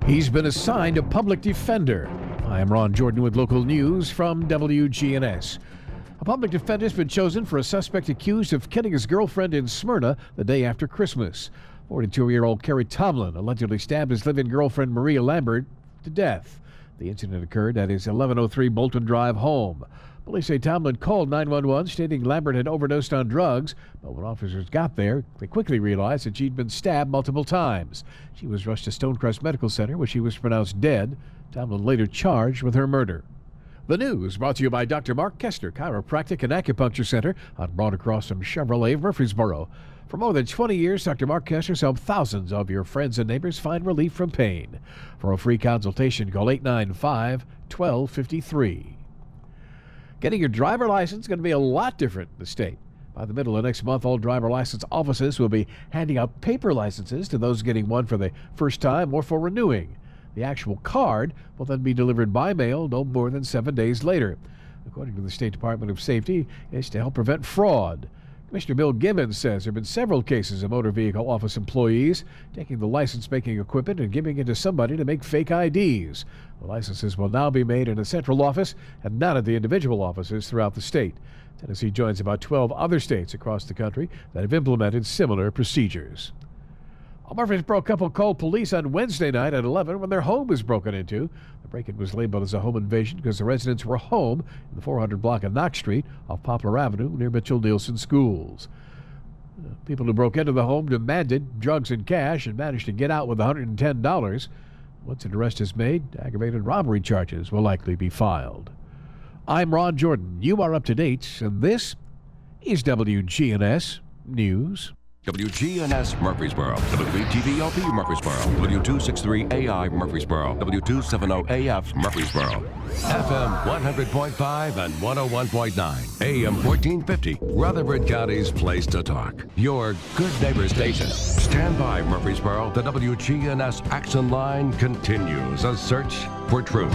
He's been assigned a public defender. I am Ron Jordan with local news from WGNS. A public defender has been chosen for a suspect accused of killing his girlfriend in Smyrna the day after Christmas. 42-year-old Kerry Tomlin allegedly stabbed his live-in girlfriend Maria Lambert to death. The incident occurred at his 1103 Bolton Drive home. Police say Tomlin called 911 stating Lambert had overdosed on drugs, but when officers got there, they quickly realized that she'd been stabbed multiple times. She was rushed to Stonecrest Medical Center where she was pronounced dead. Tomlin later charged with her murder. The news brought to you by Dr. Mark Kester, Chiropractic and Acupuncture Center on Broad across from Chevrolet of Murfreesboro. For more than 20 years, Dr. Mark Kester's helped thousands of your friends and neighbors find relief from pain. For a free consultation, call 895-1253. Getting your driver license is going to be a lot different in the state. By the middle of next month, all driver license offices will be handing out paper licenses to those getting one for the first time or for renewing. The actual card will then be delivered by mail no more than 7 days later. According to the State Department of Safety, it's to help prevent fraud. Commissioner Bill Gibbons says there have been several cases of motor vehicle office employees taking the license-making equipment and giving it to somebody to make fake IDs. The licenses will now be made in a central office and not at the individual offices throughout the state. Tennessee joins about 12 other states across the country that have implemented similar procedures. A Murfreesboro couple called police on Wednesday night at 11 when their home was broken into. The break-in was labeled as a home invasion because the residents were home in the 400 block of Knox Street off Poplar Avenue near Mitchell-Nielsen Schools. People who broke into the home demanded drugs and cash and managed to get out with $110. Once an arrest is made, aggravated robbery charges will likely be filed. I'm Ron Jordan. You are up to date, and this is WGNS News. WGNS Murfreesboro, WTVLP Murfreesboro, W263AI Murfreesboro, W270AF Murfreesboro, FM 100.5 and 101.9, AM 1450, Rutherford County's place to talk. Your good neighbor station. Stand by, Murfreesboro. The WGNS Action Line continues a search for truth.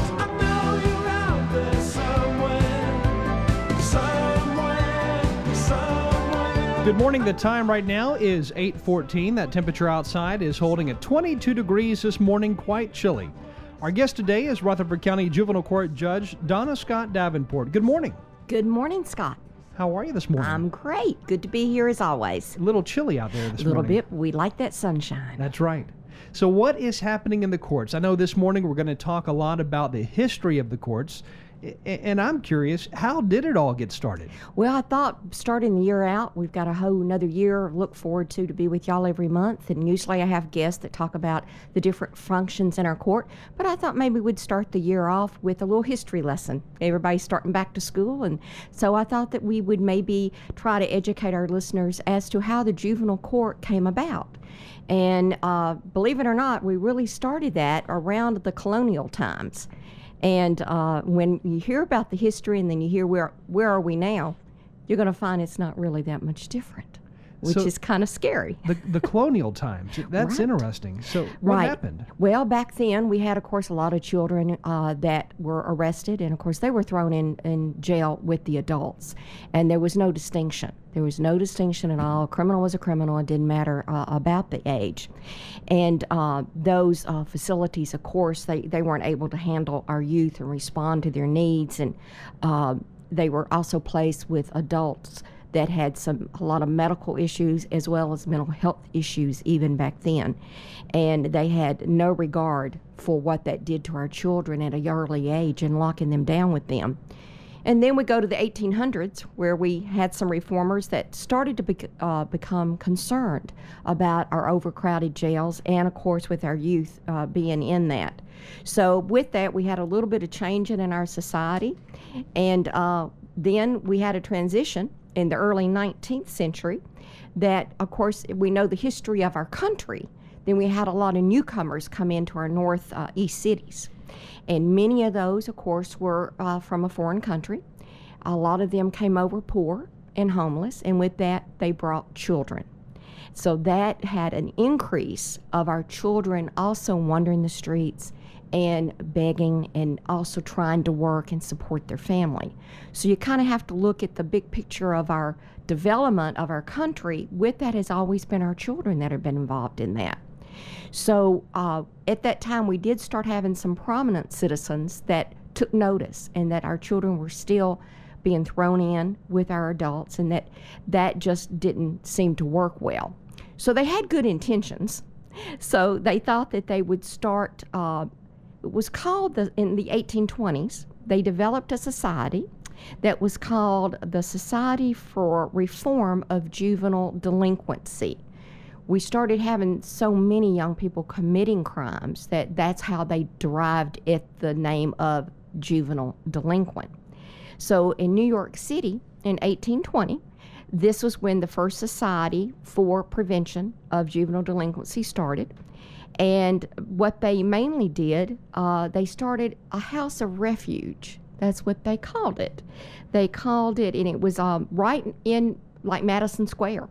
Good morning. The time right now is 8:14. That temperature outside is holding at 22 degrees this morning, quite chilly. Our guest today is Rutherford County Juvenile Court Judge Donna Scott Davenport. Good morning. Good morning, Scott. How are you this morning? I'm great. Good to be here as always. A little chilly out there this morning. A little bit. We like that sunshine. That's right. So what is happening in the courts? I know this morning we're going to talk a lot about the history of the courts. And I'm curious, how did it all get started? Well, I thought starting the year out, we've got a whole another year to look forward to be with y'all every month. And usually I have guests that talk about the different functions in our court. But I thought maybe we'd start the year off with a little history lesson. Everybody's starting back to school. And so I thought that we would maybe try to educate our listeners as to how the juvenile court came about. And believe it or not, we really started that around the colonial times. And when you hear about the history and then you hear where are we now, you're going to find it's not really that much different, which is kind of scary. The colonial times, that's right. Interesting. So what happened? Well, back then we had, of course, a lot of children that were arrested, and of course they were thrown in jail with the adults, and there was no distinction. There was no distinction at all. A criminal was a criminal. It didn't matter about the age. And those facilities, of course, they weren't able to handle our youth and respond to their needs. And they were also placed with adults that had a lot of medical issues as well as mental health issues even back then. And they had no regard for what that did to our children at an early age and locking them down with them. And then we go to the 1800s, where we had some reformers that started to become concerned about our overcrowded jails and, of course, with our youth being in that. So with that, we had a little bit of change in our society. And then we had a transition in the early 19th century that, of course, we know the history of our country. Then we had a lot of newcomers come into our northeast cities. And many of those, of course, were from a foreign country. A lot of them came over poor and homeless, and with that, they brought children. So that had an increase of our children also wandering the streets and begging and also trying to work and support their family. So you kind of have to look at the big picture of our development of our country. With that has always been our children that have been involved in that. So at that time, we did start having some prominent citizens that took notice, and that our children were still being thrown in with our adults, and that just didn't seem to work well. So they had good intentions. So they thought that they would start, it was called, in the 1820s, they developed a society that was called the Society for Reform of Juvenile Delinquency. We started having so many young people committing crimes that's how they derived it the name of juvenile delinquent. So in New York City in 1820, this was when the first Society for Prevention of Juvenile Delinquency started. And what they mainly did, they started a house of refuge. That's what they called it. They called it, and it was right in like Madison Square.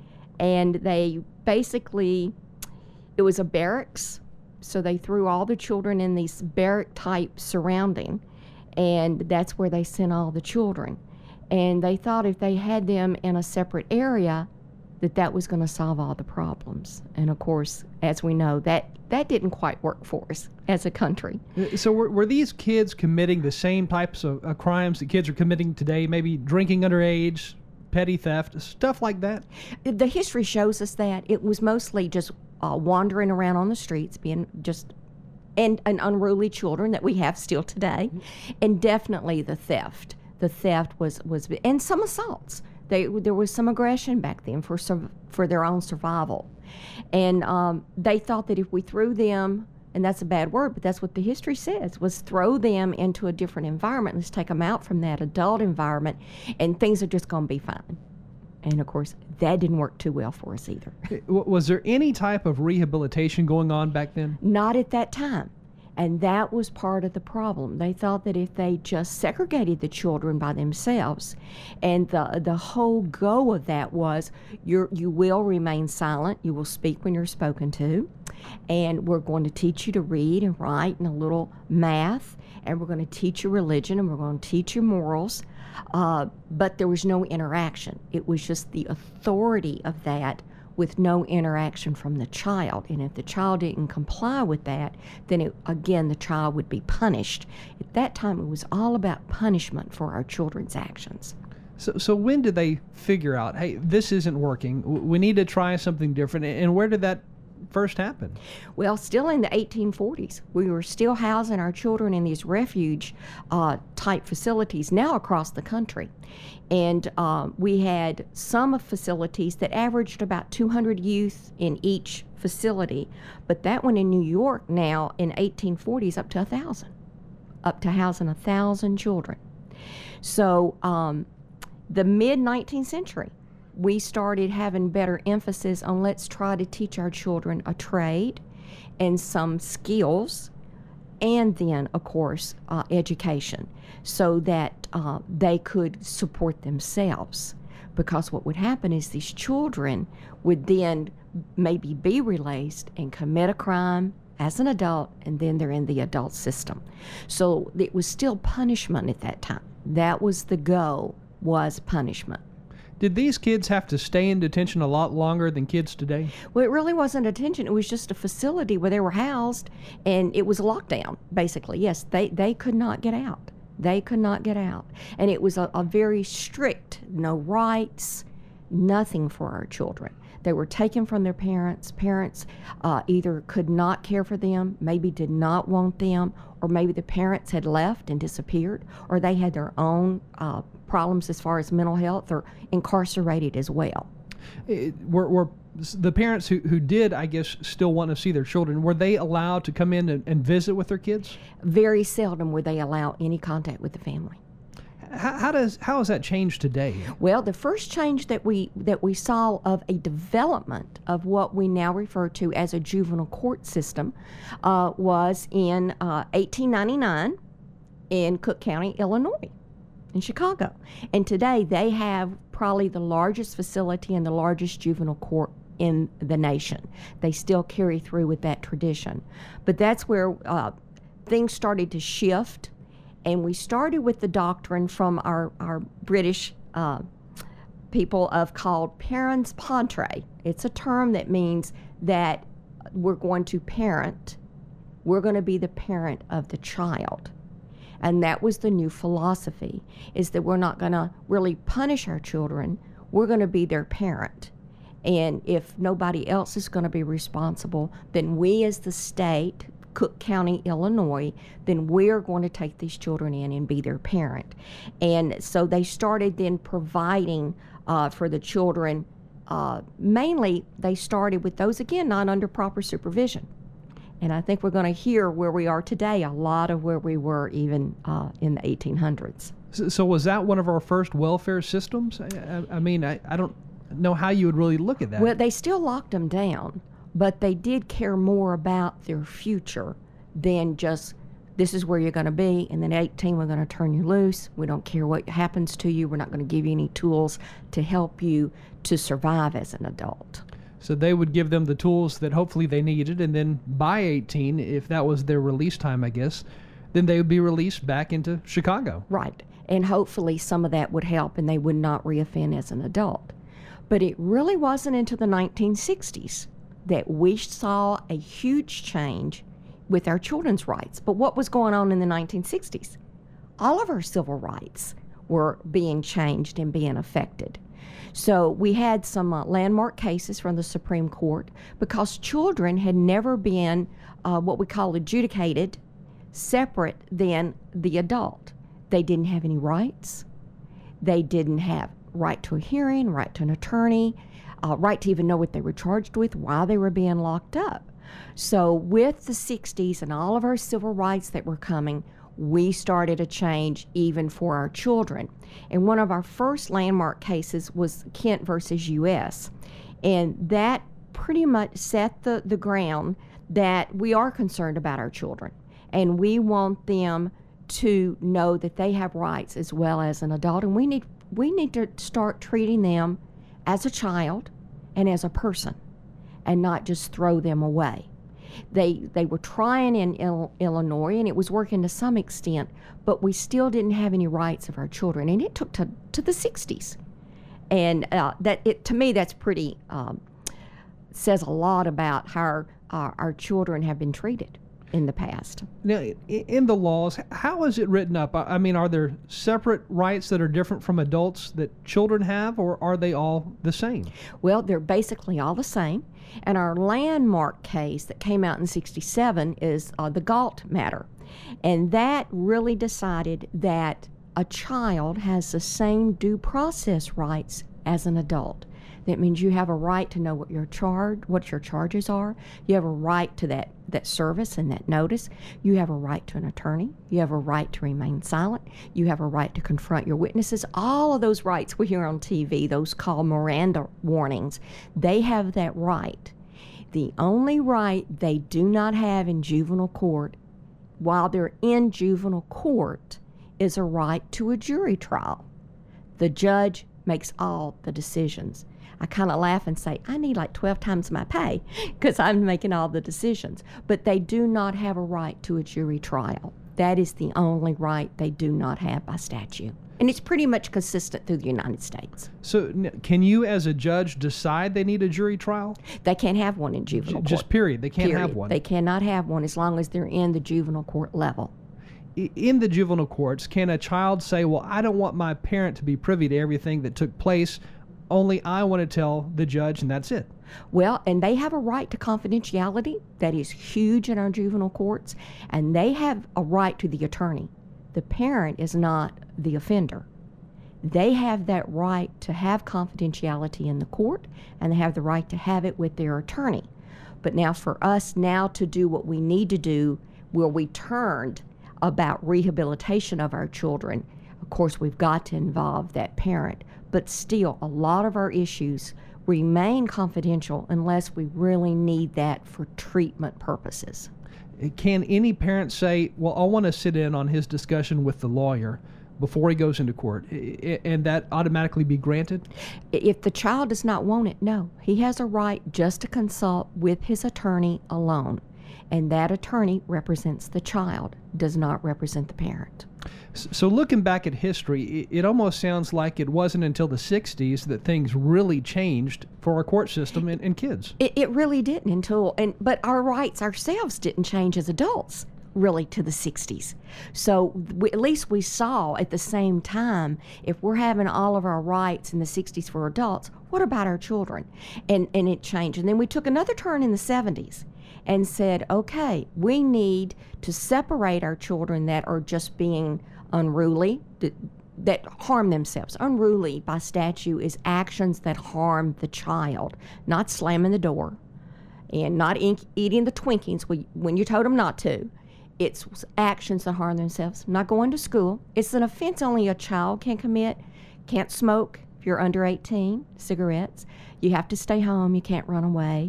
And they basically, it was a barracks. So they threw all the children in these barrack-type surrounding, and that's where they sent all the children. And they thought if they had them in a separate area, that was going to solve all the problems. And of course, as we know, that didn't quite work for us as a country. So were these kids committing the same types of crimes that kids are committing today, maybe drinking underage, petty theft, stuff like that? The history shows us that it was mostly just wandering around on the streets, being just and unruly children that we have still today, and definitely the theft. The theft was and some assaults. There was some aggression back then for their own survival, and they thought that if we threw them, and that's a bad word, but that's what the history says, was throw them into a different environment. Let's take them out from that adult environment, and things are just going to be fine. And of course, that didn't work too well for us either. Was there any type of rehabilitation going on back then? Not at that time. And that was part of the problem. They thought that if they just segregated the children by themselves, and the whole go of that was you will remain silent, you will speak when you're spoken to, and we're going to teach you to read and write and a little math, and we're going to teach you religion, and we're going to teach you morals. But there was no interaction. It was just the authority of that with no interaction from the child. And if the child didn't comply with that, then again, the child would be punished. At that time, it was all about punishment for our children's actions. So when did they figure out, hey, this isn't working, we need to try something different, and where did that first happen? Well, still in the 1840s. We were still housing our children in these refuge type facilities now across the country. And we had some facilities that averaged about 200 youth in each facility. But that one in New York now in 1840s up to 1,000, up to housing 1,000 children. So the mid-19th century, we started having better emphasis on let's try to teach our children a trade and some skills, and then, of course, education, so that they could support themselves. Because what would happen is these children would then maybe be released and commit a crime as an adult, and then they're in the adult system. So it was still punishment at that time. That was the goal, was punishment. Did these kids have to stay in detention a lot longer than kids today? Well, it really wasn't detention. It was just a facility where they were housed, and it was a lockdown, basically. Yes, they could not get out. They could not get out. And it was a very strict, no rights, nothing for our children. They were taken from their parents. Parents either could not care for them, maybe did not want them, or maybe the parents had left and disappeared, or they had their own problems as far as mental health, or incarcerated as well. Were the parents who did, I guess, still want to see their children, were they allowed to come in and visit with their kids? Very seldom would they allow any contact with the family. How has that changed today? Well, the first change that we saw of a development of what we now refer to as a juvenile court system was in 1899 in Cook County, Illinois, in Chicago. And today they have probably the largest facility and the largest juvenile court in the nation. They still carry through with that tradition. But that's where things started to shift. And we started with the doctrine from our British people called parens pater. It's a term that means that we're going to parent. We're going to be the parent of the child. And that was the new philosophy, is that we're not going to really punish our children. We're going to be their parent. And if nobody else is going to be responsible, then we as the state, Cook County, Illinois, then we're going to take these children in and be their parent. And so they started then providing for the children. Mainly, they started with those, again, not under proper supervision. And I think we're going to hear where we are today, a lot of where we were even in the 1800s. So was that one of our first welfare systems? I mean, I don't know how you would really look at that. Well, they still locked them down, but they did care more about their future than just, this is where you're going to be, and then at 18 we're going to turn you loose. We don't care what happens to you. We're not going to give you any tools to help you to survive as an adult. So they would give them the tools that hopefully they needed, and then by 18, if that was their release time, I guess, then they would be released back into Chicago. Right. And hopefully some of that would help and they would not reoffend as an adult. But it really wasn't until the 1960s that we saw a huge change with our children's rights. But what was going on in the 1960s? All of our civil rights were being changed and being affected. So we had some landmark cases from the Supreme Court because children had never been what we call adjudicated separate than the adult. They didn't have any rights. They didn't have right to a hearing, right to an attorney, right to even know what they were charged with, why they were being locked up. So with the 60s and all of our civil rights that were coming, we started a change even for our children. And one of our first landmark cases was Kent versus U.S. And that pretty much set the ground that we are concerned about our children. And we want them to know that they have rights as well as an adult. And we need to start treating them as a child and as a person and not just throw them away. They were trying in Illinois, and it was working to some extent, but we still didn't have any rights of our children, and it took to the 60s. And to me, that's pretty, says a lot about how our children have been treated in the past. Now, in the laws, how is it written up? I mean, are there separate rights that are different from adults that children have, or are they all the same? Well, they're basically all the same. And our landmark case that came out in 67 is the Galt matter. And that really decided that a child has the same due process rights as an adult. That means you have a right to know what your charges are. You have a right to that service and that notice. You have a right to an attorney. You have a right to remain silent. You have a right to confront your witnesses. All of those rights we hear on TV, those called Miranda warnings, they have that right. The only right they do not have in juvenile court while they're in juvenile court is a right to a jury trial. The judge makes all the decisions. I kind of laugh and say, I need like 12 times my pay because I'm making all the decisions. But they do not have a right to a jury trial. That is the only right they do not have by statute. And it's pretty much consistent through the United States. So can you as a judge decide they need a jury trial? They can't have one in juvenile court. Just period. They can't have one. They cannot have one as long as they're in the juvenile court level. In the juvenile courts, can a child say, well, I don't want my parent to be privy to everything that took place, only I want to tell the judge, and that's it? Well, and they have a right to confidentiality that is huge in our juvenile courts, and they have a right to the attorney. The parent is not the offender. They have that right to have confidentiality in the court, and they have the right to have it with their attorney. But now for us now to do what we need to do, where we turned about rehabilitation of our children, of course we've got to involve that parent. But still, a lot of our issues remain confidential unless we really need that for treatment purposes. Can any parent say, well, I want to sit in on his discussion with the lawyer before he goes into court, and that automatically be granted? If the child does not want it, no. He has a right just to consult with his attorney alone. and that attorney represents the child, does not represent the parent. So looking back at history, it almost sounds like it wasn't until the 60s that things really changed for our court system and kids. It really didn't but our rights ourselves didn't change as adults really to the 60s. So at least we saw at the same time, if we're having all of our rights in the 60s for adults, what about our children? And it changed. And then we took another turn in the 70s and said, okay, we need to separate our children that are just being unruly, that harm themselves. Unruly by statute is actions that harm the child, not slamming the door and not eating the Twinkies when you told them not to. It's actions that harm themselves. Not going to school. It's an offense only a child can commit. Can't smoke if you're under 18, cigarettes. You have to stay home. You can't run away.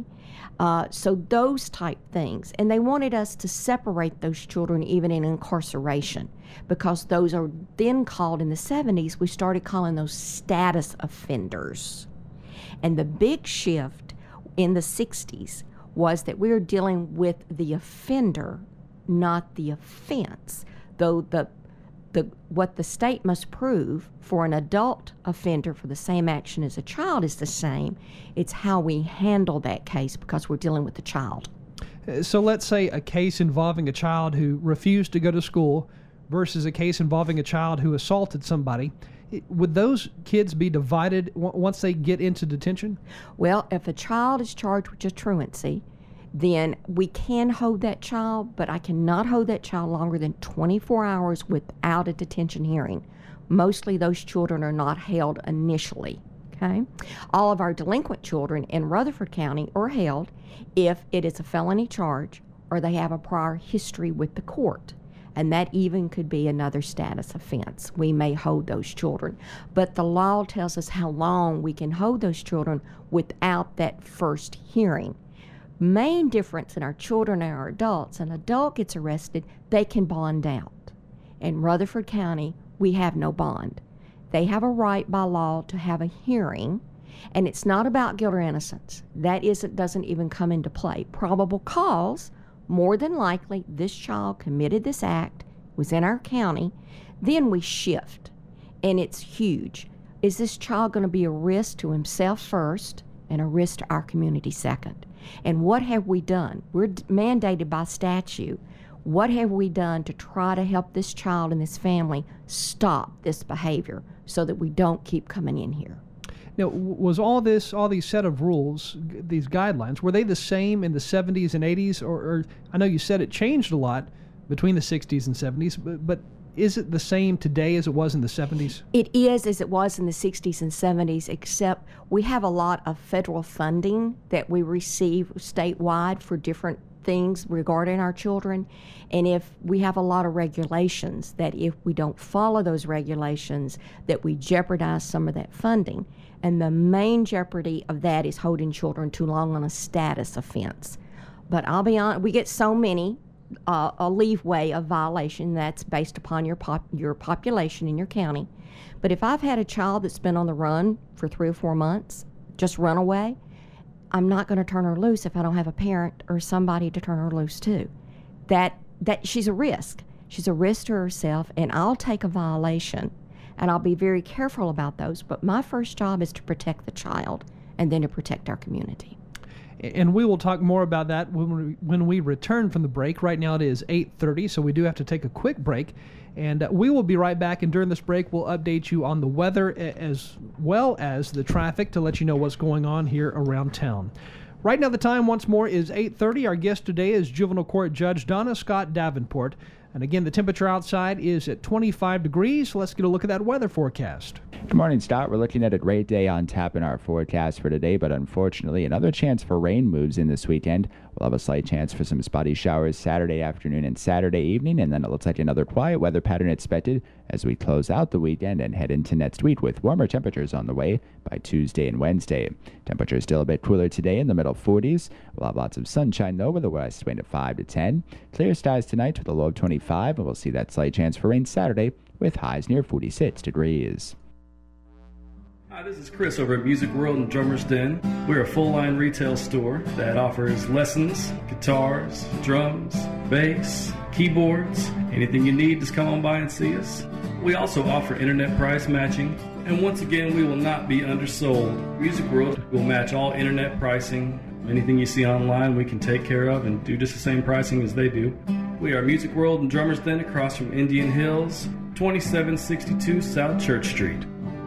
So those type things. And they wanted us to separate those children even in incarceration, because those are then called, in the 70s, we started calling those status offenders. And the big shift in the 60s was that we were dealing with the offender, not the offense. Though what the state must prove for an adult offender for the same action as a child is the same. It's how we handle that case, because we're dealing with the child. So let's say a case involving a child who refused to go to school versus a case involving a child who assaulted somebody. Would those kids be divided once they get into detention? Well, if a child is charged with just truancy, then we can hold that child, but I cannot hold that child longer than 24 hours without a detention hearing. Mostly those children are not held initially, okay? All of our delinquent children in Rutherford County are held if it is a felony charge or they have a prior history with the court. And that even could be another status offense. We may hold those children. But the law tells us how long we can hold those children without that first hearing. Main difference in our children and our adults, an adult gets arrested, they can bond out. In Rutherford County, we have no bond. They have a right by law to have a hearing, and it's not about guilt or innocence. That doesn't even come into play. Probable cause, more than likely, this child committed this act, was in our county, then we shift, and it's huge. Is this child going to be a risk to himself first and a risk to our community second? And what have we done? We're mandated by statute. What have we done to try to help this child and this family stop this behavior so that we don't keep coming in here? Now, was all these set of rules, these guidelines, were they the same in the 70s and 80s? Or I know you said it changed a lot between the 60s and 70s, but is it the same today as it was in the 70s? It is as it was in the 60s and 70s, except we have a lot of federal funding that we receive statewide for different things regarding our children. And if we have a lot of regulations, that if we don't follow those regulations, that we jeopardize some of that funding. And the main jeopardy of that is holding children too long on a status offense. But I'll be honest, we get so many a leeway of violation that's based upon your population in your county. But if I've had a child that's been on the run for 3 or 4 months, just run away, I'm not going to turn her loose if I don't have a parent or somebody to turn her loose to. That she's a risk. She's a risk to herself, and I'll take a violation, and I'll be very careful about those. But my first job is to protect the child and then to protect our community. And we will talk more about that when we return from the break. Right now it is 8:30, so we do have to take a quick break. And we will be right back, and during this break we'll update you on the weather as well as the traffic to let you know what's going on here around town. Right now the time once more is 8:30. Our guest today is Juvenile Court Judge Donna Scott Davenport. And again, the temperature outside is at 25 degrees. Let's get a look at that weather forecast. Good morning, Scott. We're looking at a great day on tap in our forecast for today, but unfortunately, another chance for rain moves in this weekend. We'll have a slight chance for some spotty showers Saturday afternoon and Saturday evening, and then it looks like another quiet weather pattern expected as we close out the weekend and head into next week with warmer temperatures on the way by Tuesday and Wednesday. Temperatures still a bit cooler today in the middle 40s. We'll have lots of sunshine, though, with a west wind of 5 to 10. Clear skies tonight with a low of 25, and we'll see that slight chance for rain Saturday with highs near 46 degrees. Hi, this is Chris over at Music World and Drummers Den. We're a full-line retail store that offers lessons, guitars, drums, bass, keyboards. Anything you need, just come on by and see us. We also offer internet price matching. And once again, we will not be undersold. Music World will match all internet pricing. Anything you see online, we can take care of and do just the same pricing as they do. We are Music World and Drummers Den across from Indian Hills, 2762 South Church Street.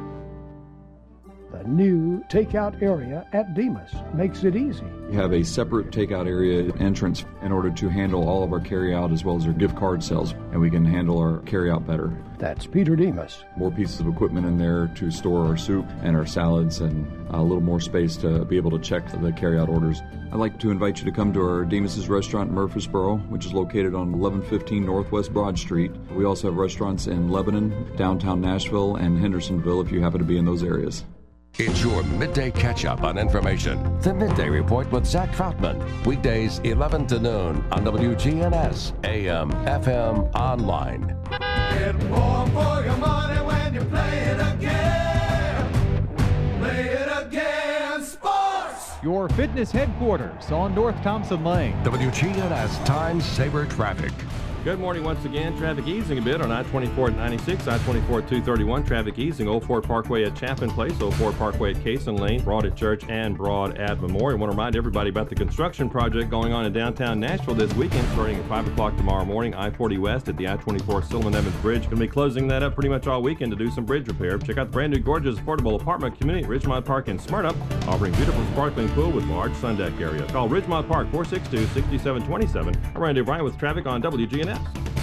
The new takeout area at Demas makes it easy. We have a separate takeout area entrance in order to handle all of our carryout as well as our gift card sales, and we can handle our carryout better. That's Peter Demas. More pieces of equipment in there to store our soup and our salads, and a little more space to be able to check the carryout orders. I'd like to invite you to come to our Demas's restaurant in Murfreesboro, which is located on 1115 Northwest Broad Street. We also have restaurants in Lebanon, downtown Nashville, and Hendersonville if you happen to be in those areas. It's your midday catch-up on information. The Midday Report with Zach Troutman. Weekdays 11 to noon on WGNS, AM, FM, online. Get more for your money when you play it again. Play it again, sports. Your fitness headquarters on North Thompson Lane. WGNS Time Saver Traffic. Good morning once again. Traffic easing a bit on I-24 at 96, I-24 at 231. Traffic easing 04 Parkway at Chapin Place, 04 Parkway at Cason Lane, Broad at Church, and Broad at Memorial. I want to remind everybody about the construction project going on in downtown Nashville this weekend, starting at 5 o'clock tomorrow morning. I-40 West at the I-24 Silliman Evans Bridge. Going to be closing that up pretty much all weekend to do some bridge repair. Check out the brand new gorgeous affordable apartment community at Ridgemont Park in Smyrna, offering beautiful sparkling pool with large sun deck area. Call Ridgemont Park 462-6727. I'm Randy Bryant with traffic on WGNS.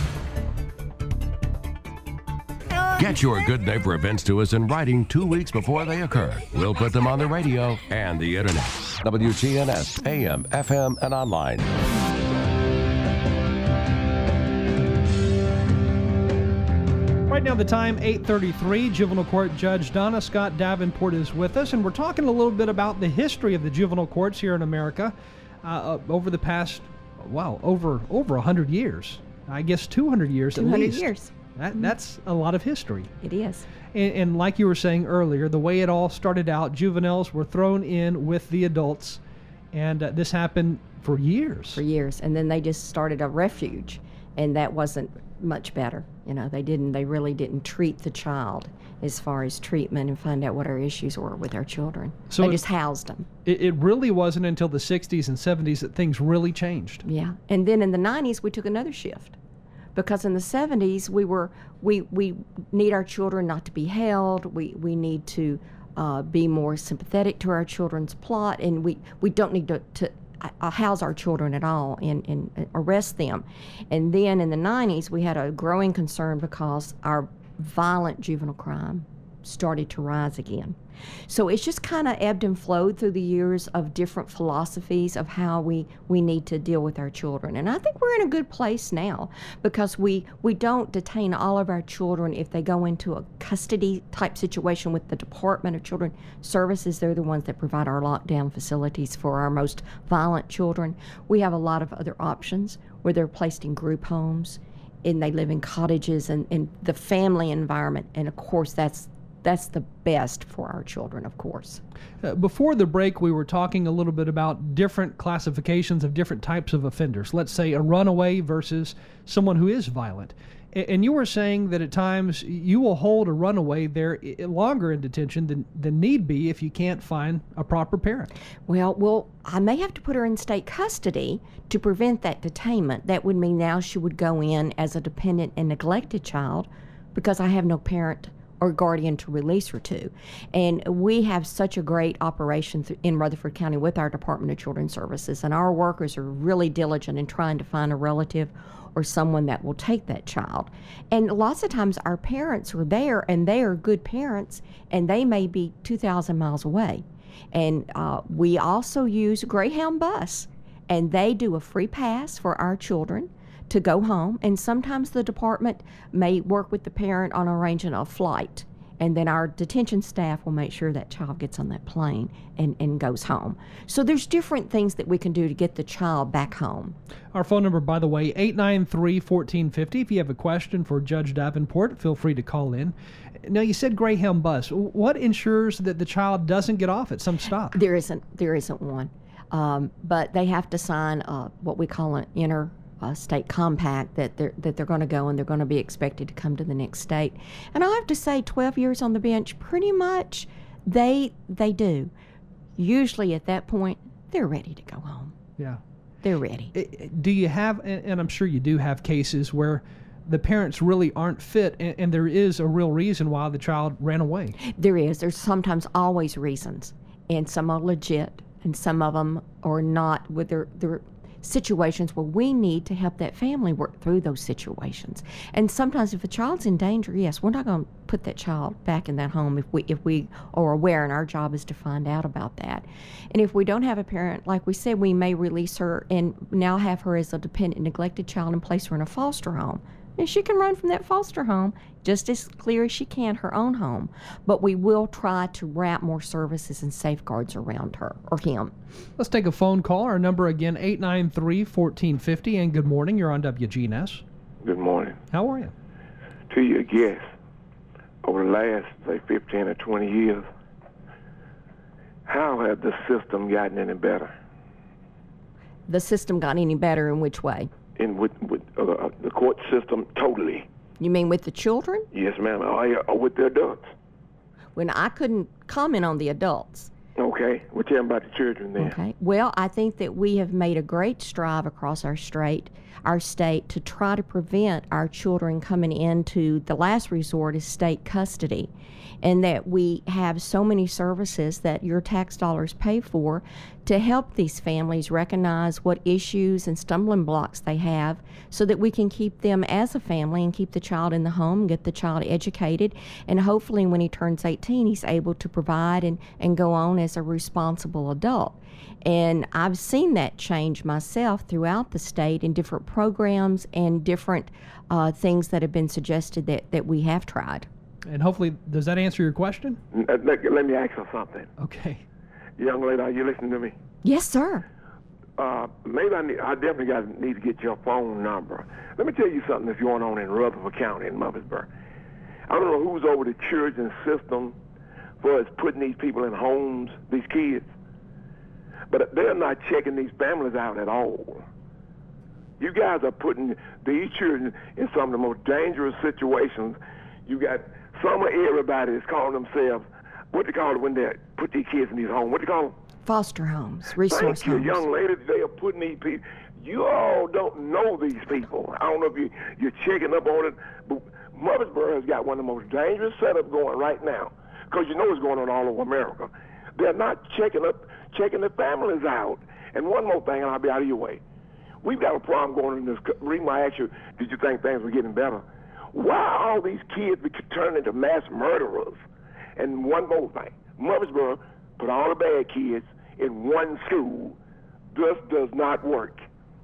Get your good neighbor events to us in writing 2 weeks before they occur. We'll put them on the radio and the internet. WGNS, AM, FM, and online. Right now the time, 8:33. Juvenile Court Judge Donna Scott Davenport is with us, and we're talking a little bit about the history of the juvenile courts here in America over the past, over 100 years. I guess 200 years at least. 200 years. That's a lot of history. It is. And like you were saying earlier, the way it all started out, juveniles were thrown in with the adults, and this happened for years. For years. And then they just started a refuge, and that wasn't much better. You know, they really didn't treat the child as far as treatment and find out what our issues were with our children. So they just housed them. It really wasn't until the 60s and 70s that things really changed. Yeah. And then in the 90s, we took another shift. Because in the 70s, we need our children not to be held. We need to be more sympathetic to our children's plot, and we don't need to house our children at all and arrest them. And then in the 90s, we had a growing concern because our violent juvenile crime started to rise again. So it's just kind of ebbed and flowed through the years of different philosophies of how we need to deal with our children. And I think we're in a good place now because we don't detain all of our children if they go into a custody type situation with the Department of Children Services. They're the ones that provide our lockdown facilities for our most violent children. We have a lot of other options where they're placed in group homes and they live in cottages and the family environment. And of course, that's the best for our children, of course. Before the break, we were talking a little bit about different classifications of different types of offenders. Let's say a runaway versus someone who is violent. And you were saying that at times you will hold a runaway there longer in detention than need be if you can't find a proper parent. Well, I may have to put her in state custody to prevent that detainment. That would mean now she would go in as a dependent and neglected child because I have no parent or guardian to release her to. And we have such a great operation in Rutherford County with our Department of Children's Services, and our workers are really diligent in trying to find a relative or someone that will take that child. And lots of times our parents are there, and they are good parents, and they may be 2,000 miles away. And we also use Greyhound Bus, and they do a free pass for our children to go home, and sometimes the department may work with the parent on arranging a flight, And then our detention staff will make sure that child gets on that plane and goes home. So there's different things that we can do to get the child back home. Our phone number, by the way, 893-1450. If you have a question for Judge Davenport, feel free to call in. Now, you said Greyhound bus. What ensures that the child doesn't get off at some stop? There isn't one. But they have to sign what we call an interstate compact that they're going to go and they're going to be expected to come to the next state. And I have to say, 12 years on the bench, pretty much they do. Usually at that point, they're ready to go home. Yeah. They're ready. Do you have, and I'm sure you do have cases where the parents really aren't fit and there is a real reason why the child ran away? There is. There's sometimes always reasons. And some are legit and some of them are not, with their situations where we need to help that family work through those situations. And sometimes if a child's in danger, yes, we're not going to put that child back in that home if we are aware, and our job is to find out about that. And if we don't have a parent, like we said, we may release her and now have her as a dependent, neglected child and place her in a foster home. And she can run from that foster home just as clear as she can her own home. But we will try to wrap more services and safeguards around her or him. Let's take a phone call. Our number again, 893-1450. And good morning. You're on WGNS. Good morning. How are you? To your guest, over the last, say, 15 or 20 years, how have the system gotten any better? The system got any better in which way? With the court system totally. You mean with the children? Yes, ma'am. Or with the adults. When I couldn't comment on the adults. Okay. Well, tell me about the children then. Okay. Well, I think that we have made a great stride across our state to try to prevent our children coming into the last resort is state custody, and that we have so many services that your tax dollars pay for to help these families recognize what issues and stumbling blocks they have so that we can keep them as a family and keep the child in the home, get the child educated, and hopefully when he turns 18, he's able to provide and go on as a responsible adult. And I've seen that change myself throughout the state in different programs and different things that have been suggested that we have tried. And hopefully, does that answer your question? Let me ask you something. Okay. Young lady, are you listening to me? Yes, sir. Maybe I definitely need to get your phone number. Let me tell you something that's going on in Rutherford County in Murfreesboro. I don't know who's over the children's system for us putting these people in homes, these kids. But they're not checking these families out at all. You guys are putting these children in some of the most dangerous situations. You got some of everybody that's calling themselves, what they call it when they put these kids in these homes? What do you call them? Foster homes, resource Thank you, homes. young lady. They are putting these people. You all don't know these people. I don't know if you're checking up on it, but Murfreesboro has got one of the most dangerous setups going right now, because you know what's going on all over America. They're not checking the families out. And one more thing, and I'll be out of your way. We've got a problem going in this. Reason I asked you, did you think things were getting better? Why are all these kids turning into mass murderers? And one more thing, Murfreesboro put all the bad kids in one school. This does not work.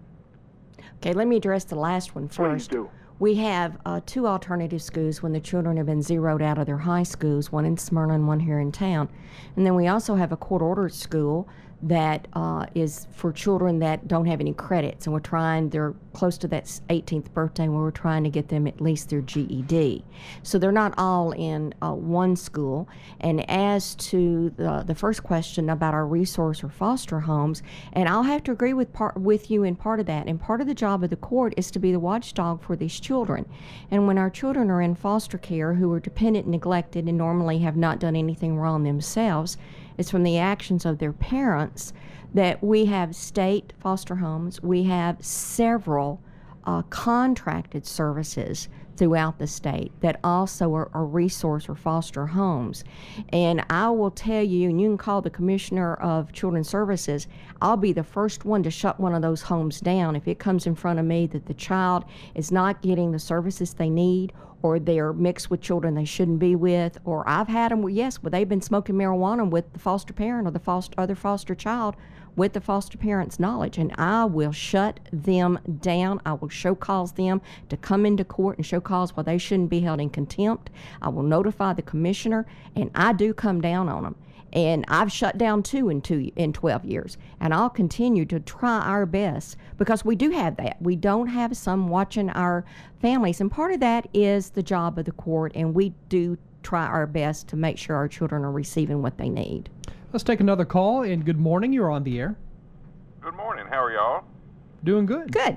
Okay, let me address the last one first. Please do. We have two alternative schools when the children have been zeroed out of their high schools, one in Smyrna and one here in town. And then we also have a court-ordered school that is for children that don't have any credits, and they're close to that 18th birthday where we're trying to get them at least their GED. So they're not all in one school. And as to the first question about our resource or foster homes, and I'll have to agree with you in part of that, and part of the job of the court is to be the watchdog for these children. And when our children are in foster care who are dependent, neglected, and normally have not done anything wrong themselves, it's from the actions of their parents that we have state foster homes. We have several contracted services throughout the state that also are resource or foster homes. And I will tell you, and you can call the Commissioner of Children's Services, I'll be the first one to shut one of those homes down if it comes in front of me that the child is not getting the services they need, or they're mixed with children they shouldn't be with, or I've had them where, yes, they've been smoking marijuana with the foster parent or the other foster child. with the foster parents' knowledge, and I will shut them down. I will show cause them to come into court and show cause why they shouldn't be held in contempt. I will notify the commissioner, and I do come down on them. And I've shut down two in 12 years, and I'll continue to try our best, because we do have that. We don't have some watching our families, and part of that is the job of the court, and we do try our best to make sure our children are receiving what they need. Let's take another call, and good morning. You're on the air. Good morning. How are y'all? Doing good. Good.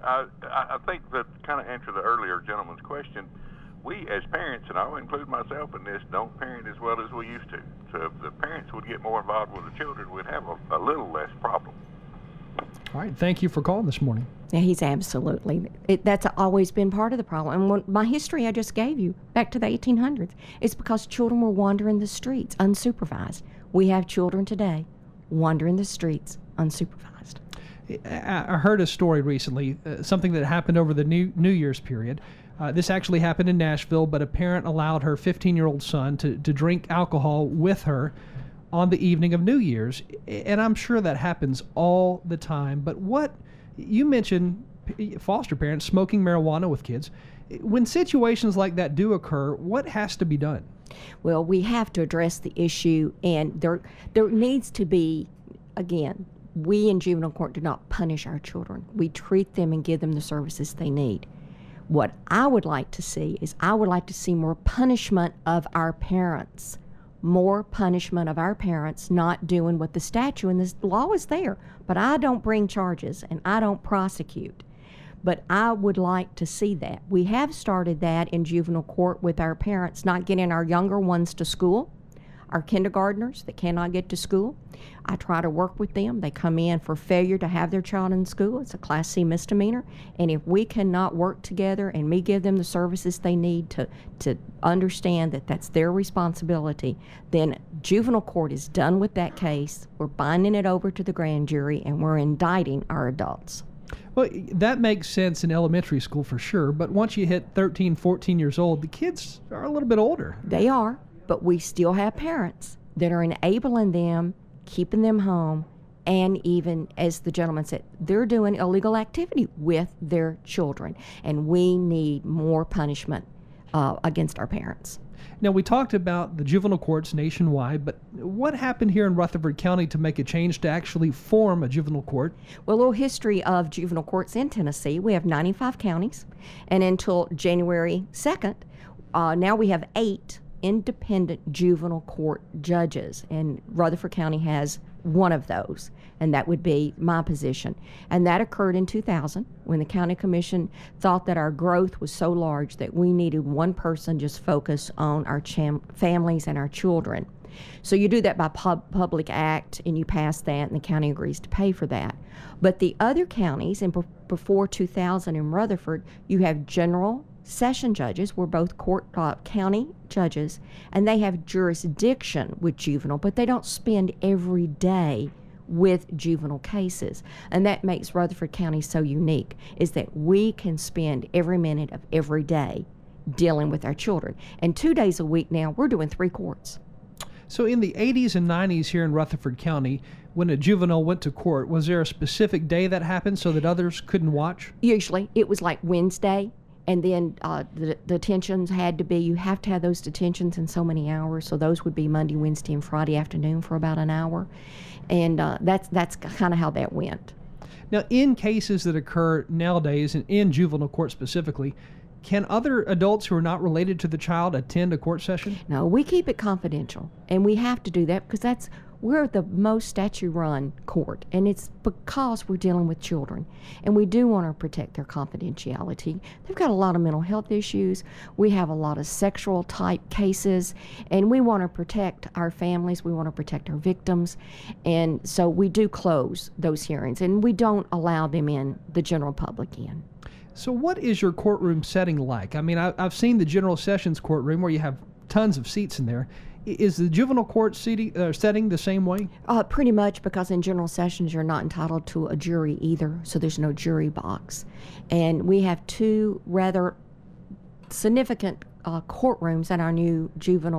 I think that kind of answer the earlier gentleman's question. We as parents, and I'll include myself in this, don't parent as well as we used to. So if the parents would get more involved with the children, we'd have a little less problem. All right. Thank you for calling this morning. Yeah, he's absolutely. That's always been part of the problem. And when my history I just gave you, back to the 1800s, it's because children were wandering the streets unsupervised. We have children today wandering the streets unsupervised. I heard a story recently, something that happened over the New Year's period. This actually happened in Nashville, but a parent allowed her 15-year-old son to drink alcohol with her on the evening of New Year's. And I'm sure that happens all the time. But what you mentioned, foster parents smoking marijuana with kids. When situations like that do occur, what has to be done? Well, we have to address the issue, and there needs to be, again, we in juvenile court do not punish our children. We treat them and give them the services they need. What I would like to see is I would like to see more punishment of our parents. More punishment of our parents not doing what the statute and the law is there. But I don't bring charges and I don't prosecute. But I would like to see that. We have started that in juvenile court with our parents not getting our younger ones to school, our kindergartners that cannot get to school. I try to work with them. They come in for failure to have their child in school. It's a Class C misdemeanor. And if we cannot work together and me give them the services they need to understand that that's their responsibility, then juvenile court is done with that case. We're binding it over to the grand jury, and we're indicting our adults. Well, that makes sense in elementary school for sure, but once you hit 13, 14 years old, the kids are a little bit older. They are, but we still have parents that are enabling them, keeping them home, and even, as the gentleman said, they're doing illegal activity with their children, and we need more punishment against our parents. Now, we talked about the juvenile courts nationwide, but what happened here in Rutherford County to make a change to actually form a juvenile court? Well, a little history of juvenile courts in Tennessee. We have 95 counties, and until January 2nd, now we have 8 independent juvenile court judges, and Rutherford County has one of those, and that would be my position. And that occurred in 2000 when the county commission thought that our growth was so large that we needed one person just focus on our families and our children. So you do that by public act, and you pass that, and the county agrees to pay for that. But the other counties, and before 2000 in Rutherford, you have general session judges. We're both county judges, and they have jurisdiction with juvenile, but they don't spend every day with juvenile cases. And that makes Rutherford County so unique, is that we can spend every minute of every day dealing with our children. And 2 days a week now, we're doing 3 courts. So in the 80s and 90s here in Rutherford County, when a juvenile went to court, was there a specific day that happened so that others couldn't watch? Usually it was like Wednesday. And then the detentions had to be, you have to have those detentions in so many hours. So those would be Monday, Wednesday, and Friday afternoon for about an hour. And that's kind of how that went. Now, in cases that occur nowadays, and in juvenile court specifically, can other adults who are not related to the child attend a court session? No, we keep it confidential. And we have to do that because we're the most statute-run court, and it's because we're dealing with children, and we do want to protect their confidentiality. They've got a lot of mental health issues. We have a lot of sexual-type cases, and we want to protect our families. We want to protect our victims, and so we do close those hearings, and we don't allow them in, the general public in. So what is your courtroom setting like? I mean, I've seen the general sessions courtroom where you have tons of seats in there. Is the juvenile court setting the same way? Pretty much, because in general sessions you're not entitled to a jury either, so there's no jury box. And we have 2 rather significant courtrooms in our new juvenile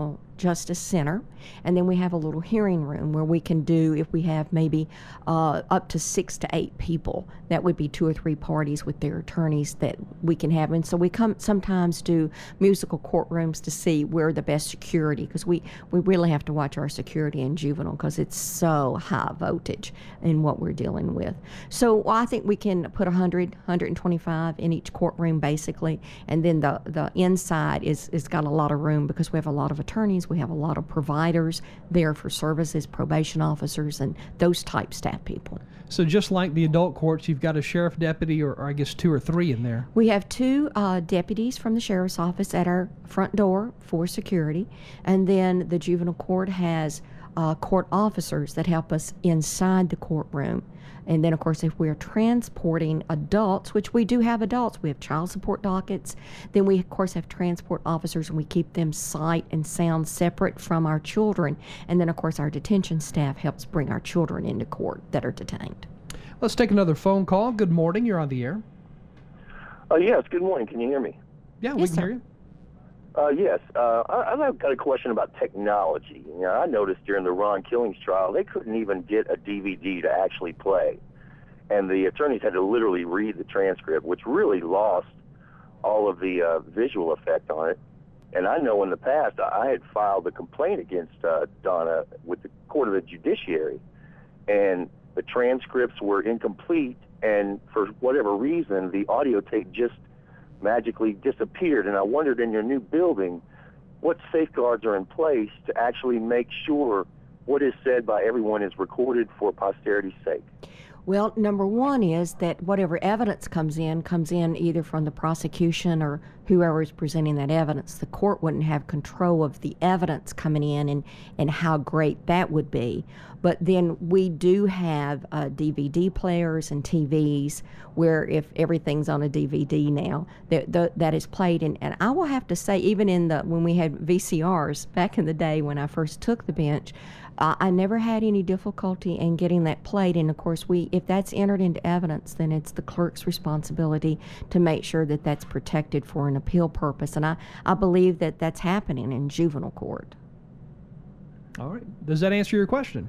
Justice Center, and then we have a little hearing room where we can do, if we have maybe up to 6 to 8 people, that would be 2 or 3 parties with their attorneys that we can have. And so we sometimes do musical courtrooms to see where the best security, because we really have to watch our security in juvenile because it's so high voltage in what we're dealing with. So I think we can put 100, 125 in each courtroom basically, and then the inside is got a lot of room because we have a lot of attorneys, we have a lot of providers there for services, probation officers, and those type staff people. So just like the adult courts, you've got a sheriff deputy, or I guess 2 or 3 in there. We have 2 deputies from the sheriff's office at our front door for security, and then the juvenile court has court officers that help us inside the courtroom. And then, of course, if we're transporting adults, which we do have adults, we have child support dockets, then we, of course, have transport officers, and we keep them sight and sound separate from our children. And then, of course, our detention staff helps bring our children into court that are detained. Let's take another phone call. Good morning. You're on the air. Yes, good morning. Can you hear me? Yeah, we can hear you. Yes. I've got a question about technology. You know, I noticed during the Ron Killings trial, they couldn't even get a DVD to actually play. And the attorneys had to literally read the transcript, which really lost all of the visual effect on it. And I know in the past, I had filed a complaint against Donna with the Court of the Judiciary, and the transcripts were incomplete, and for whatever reason, the audio tape just magically disappeared. And I wondered, in your new building, what safeguards are in place to actually make sure what is said by everyone is recorded for posterity's sake? Well, number one is that whatever evidence comes in either from the prosecution or whoever is presenting that evidence. The court wouldn't have control of the evidence coming in and how great that would be. But then we do have DVD players and TVs where if everything's on a DVD now, that is played. And I will have to say, even when we had VCRs back in the day when I first took the bench, I never had any difficulty in getting that played. And of course, if that's entered into evidence, then it's the clerk's responsibility to make sure that that's protected for an appeal purpose. And I believe that that's happening in juvenile court. All right. Does that answer your question?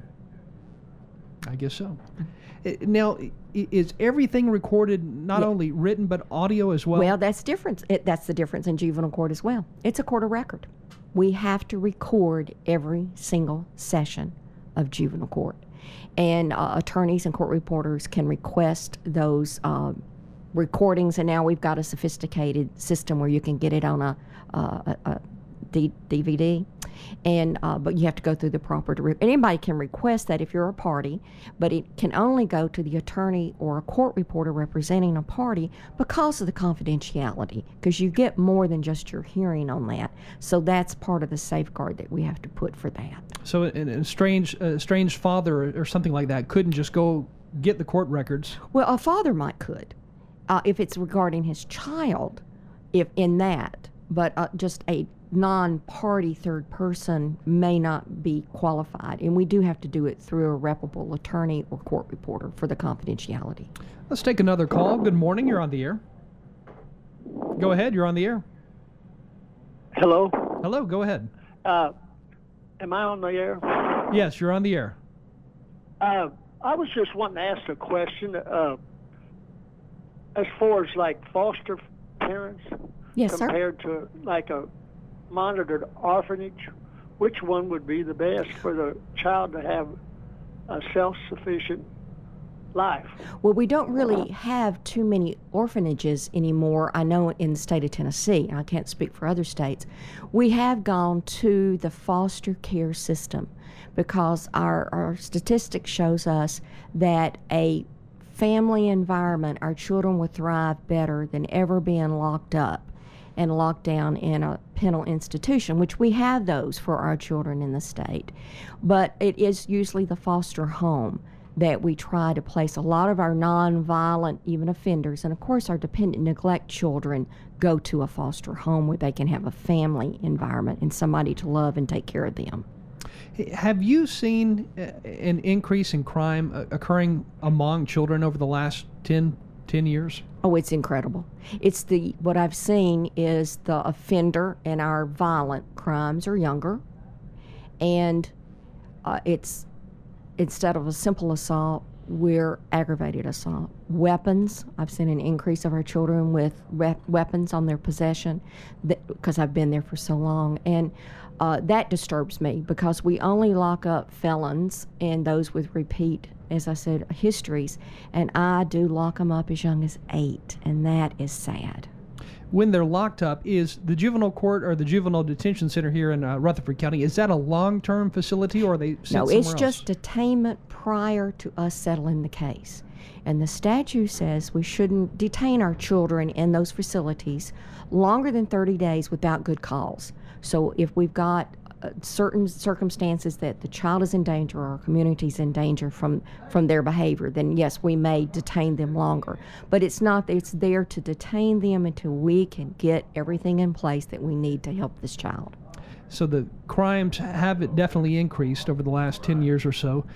I guess so. Now, is everything recorded, not only written, but audio as well? Well, that's different. That's the difference in juvenile court as well. It's a court of record. We have to record every single session of juvenile court. And attorneys and court reporters can request those recordings, and now we've got a sophisticated system where you can get it on a DVD. And but you have to go through the proper. Anybody can request that if you're a party, but it can only go to the attorney or a court reporter representing a party because of the confidentiality. Because you get more than just your hearing on that. So that's part of the safeguard that we have to put for that. So a strange father or something like that couldn't just go get the court records. Well, a father could, if it's regarding his child, if in that. But just a non-party third person may not be qualified, and we do have to do it through a reputable attorney or court reporter for the confidentiality. Let's take another call. Good morning. You're on the air. Go ahead. You're on the air. Hello. Hello. Go ahead. Am I on the air? Yes, you're on the air. I was just wanting to ask a question. As far as like foster parents, yes, compared to like a monitored orphanage, which one would be the best for the child to have a self-sufficient life? Well, we don't really have too many orphanages anymore. I know in the state of Tennessee, I can't speak for other states, we have gone to the foster care system because our statistics shows us that a family environment, our children will thrive better than ever being locked up and locked down in a penal institution, which we have those for our children in the state. But it is usually the foster home that we try to place a lot of our nonviolent, even offenders, and of course our dependent neglect children go to a foster home where they can have a family environment and somebody to love and take care of them. Have you seen an increase in crime occurring among children over the last 10 years? Oh, it's incredible. What I've seen is the offender in our violent crimes are younger, and it's instead of a simple assault, we're aggravated assault. Weapons, I've seen an increase of our children with weapons on their possession because I've been there for so long. And that disturbs me because we only lock up felons and those with repeat, as I said, histories. And I do lock them up as young as 8, and that is sad. When they're locked up, is the juvenile court or the juvenile detention center here in Rutherford County, is that a long-term facility or are they sent somewhere else? No, it's just detainment prior to us settling the case. And the statute says we shouldn't detain our children in those facilities longer than 30 days without good cause. So if we've got certain circumstances that the child is in danger or our community is in danger from their behavior, then yes, we may detain them longer. But it's not, it's there to detain them until we can get everything in place that we need to help this child. So the crimes have definitely increased over the last 10 years or so.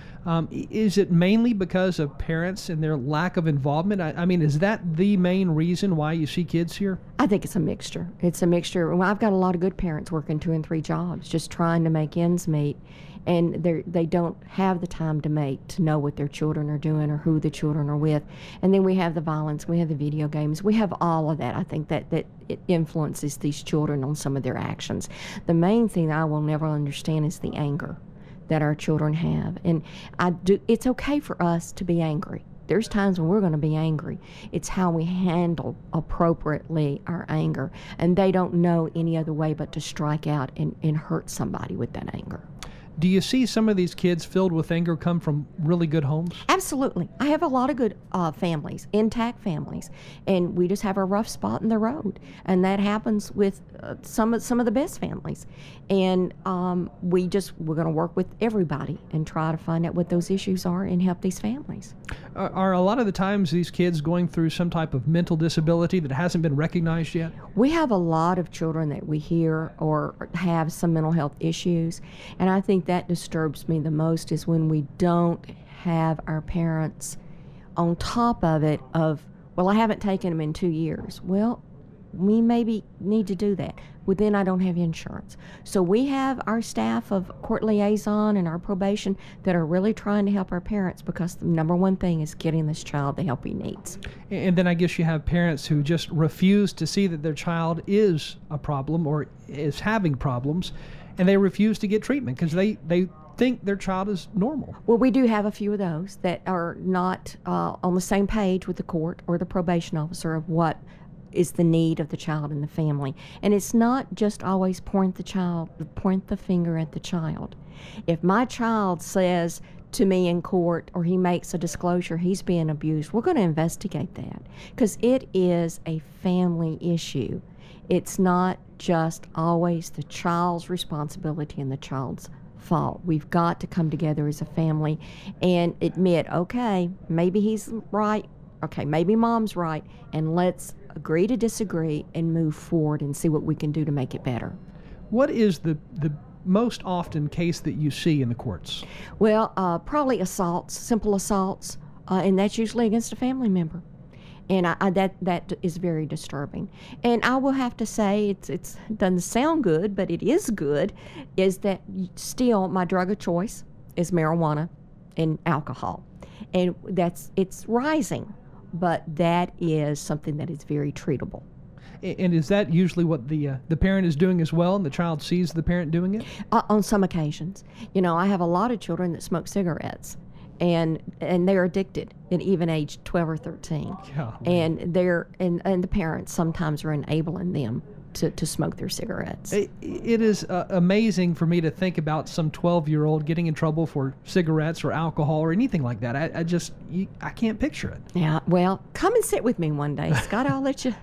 Is it mainly because of parents and their lack of involvement? I mean, is that the main reason why you see kids here? I think it's a mixture. It's a mixture. Well, I've got a lot of good parents working 2 and 3 jobs, just trying to make ends meet. And they don't have the time to know what their children are doing or who the children are with. And then we have the violence, we have the video games, we have all of that. I think that it influences these children on some of their actions. The main thing I will never understand is the anger that our children have. And it's okay for us to be angry. There's times when we're going to be angry. It's how we handle appropriately our anger. And they don't know any other way but to strike out and hurt somebody with that anger. Do you see some of these kids filled with anger come from really good homes? Absolutely. I have a lot of good families, intact families, and we just have a rough spot in the road, and that happens with some of the best families. And we're going to work with everybody and try to find out what those issues are and help these families. Are a lot of the times these kids going through some type of mental disability that hasn't been recognized yet? We have a lot of children that we hear or have some mental health issues, and I think that disturbs me the most is when we don't have our parents on top of it of, well, I haven't taken them in 2 years. Well, we maybe need to do that. Well, then I don't have insurance. So we have our staff of court liaison and our probation that are really trying to help our parents because the number one thing is getting this child the help he needs. And then I guess you have parents who just refuse to see that their child is a problem or is having problems, and they refuse to get treatment because they think their child is normal. Well, we do have a few of those that are not on the same page with the court or the probation officer of what is the need of the child and the family. And it's not just always point the finger at the child. If my child says to me in court or he makes a disclosure he's being abused, we're going to investigate that because it is a family issue. It's not just always the child's responsibility and the child's fault. We've got to come together as a family and admit, okay, maybe he's right, okay, maybe mom's right, and let's agree to disagree and move forward and see what we can do to make it better. What is the most often case that you see in the courts? Well, probably assaults, simple assaults, and that's usually against a family member. And that is very disturbing. And I will have to say, it doesn't sound good, but it is good, is that still my drug of choice is marijuana and alcohol. And it's rising, but that is something that is very treatable. And is that usually what the parent is doing as well, and the child sees the parent doing it? On some occasions. You know, I have a lot of children that smoke cigarettes. And they're addicted at even age 12 or 13. Yeah, and the parents sometimes are enabling them to smoke their cigarettes. It is amazing for me to think about some 12-year-old getting in trouble for cigarettes or alcohol or anything like that. I can't picture it. Yeah, well, come and sit with me one day, Scott. I'll let you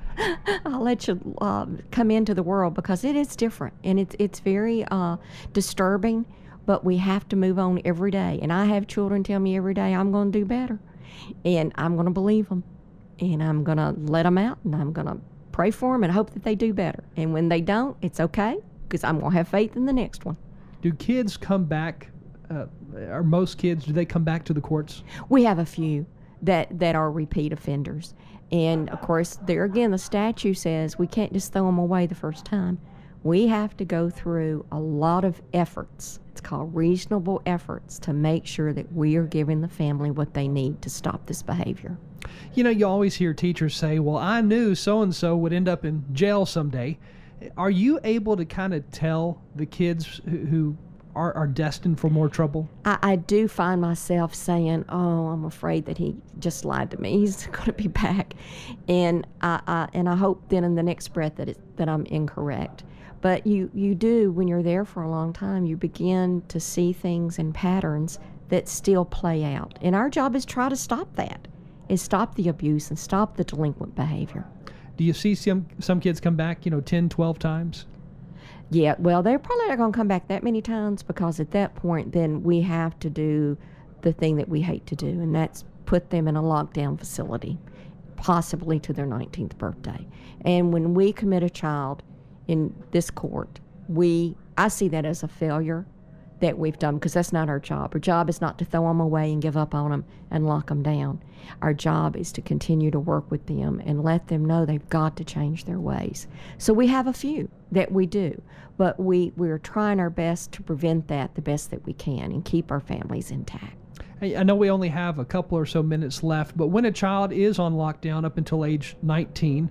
come into the world because it is different and it's very disturbing. But we have to move on every day. And I have children tell me every day, I'm going to do better. And I'm going to believe them. And I'm going to let them out. And I'm going to pray for them and hope that they do better. And when they don't, it's okay, because I'm going to have faith in the next one. Do kids come back, or most kids, do they come back to the courts? We have a few that are repeat offenders. And, of course, there again, the statute says we can't just throw them away the first time. We have to go through a lot of efforts. It's called reasonable efforts to make sure that we are giving the family what they need to stop this behavior. You know, you always hear teachers say, well, I knew so-and-so would end up in jail someday. Are you able to kind of tell the kids who are destined for more trouble? I do find myself saying, oh, I'm afraid that he just lied to me. He's going to be back. And I hope then in the next breath that I'm incorrect. But you do, when you're there for a long time, you begin to see things and patterns that still play out. And our job is try to stop that, is stop the abuse and stop the delinquent behavior. Do you see some kids come back, 10, 12 times? Yeah, well, they're probably not going to come back that many times, because at that point, then we have to do the thing that we hate to do, and that's put them in a lockdown facility, possibly to their 19th birthday. And when we commit a child in this court, I see that as a failure that we've done, because that's not our job. Our job is not to throw them away and give up on them and lock them down. Our job is to continue to work with them and let them know they've got to change their ways. So we have a few that we do, but we're trying our best to prevent that the best that we can and keep our families intact. I know we only have a couple or so minutes left, but when a child is on lockdown up until age 19,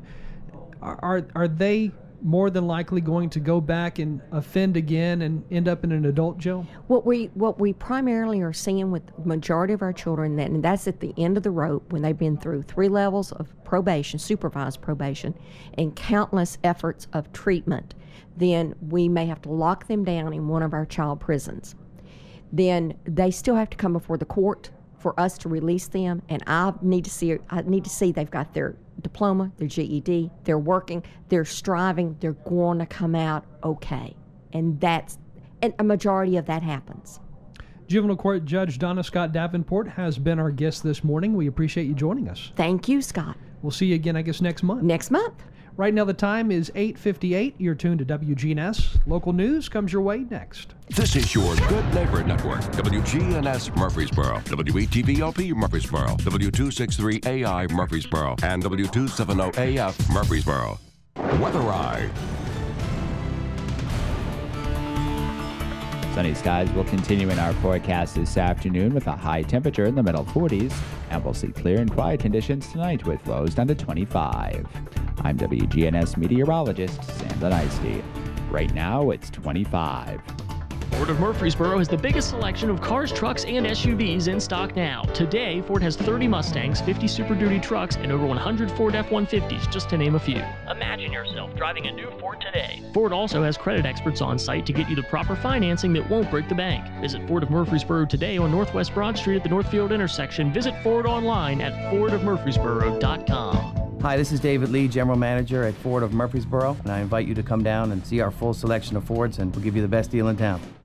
are they more than likely going to go back and offend again and end up in an adult jail? What we primarily are seeing with the majority of our children, and that's at the end of the rope when they've been through 3 levels of probation, supervised probation, and countless efforts of treatment, then we may have to lock them down in one of our child prisons. Then they still have to come before the court for us to release them, and I need to see they've got their diploma, their GED, they're working, they're striving, they're going to come out okay. And a majority of that happens. Juvenile Court Judge Donna Scott Davenport has been our guest this morning. We appreciate you joining us. Thank you, Scott. We'll see you again, I guess, next month. Next month. Right now the time is 8:58. You're tuned to WGNS. Local news comes your way next. This is your Good Neighbor Network. WGNS Murfreesboro, WETV-LP Murfreesboro, W263AI Murfreesboro, and W270AF Murfreesboro. Weather Eye. Sunny skies will continue in our forecast this afternoon with a high temperature in the middle 40s, and we'll see clear and quiet conditions tonight with lows down to 25. I'm WGNS meteorologist Sam Dynasty. Right now, it's 25. Ford of Murfreesboro has the biggest selection of cars, trucks, and SUVs in stock now. Today, Ford has 30 Mustangs, 50 Super Duty trucks, and over 100 Ford F-150s, just to name a few. Imagine yourself driving a new Ford today. Ford also has credit experts on site to get you the proper financing that won't break the bank. Visit Ford of Murfreesboro today on Northwest Broad Street at the Northfield intersection. Visit Ford online at fordofmurfreesboro.com. Hi, this is David Lee, General Manager at Ford of Murfreesboro, and I invite you to come down and see our full selection of Fords, and we'll give you the best deal in town.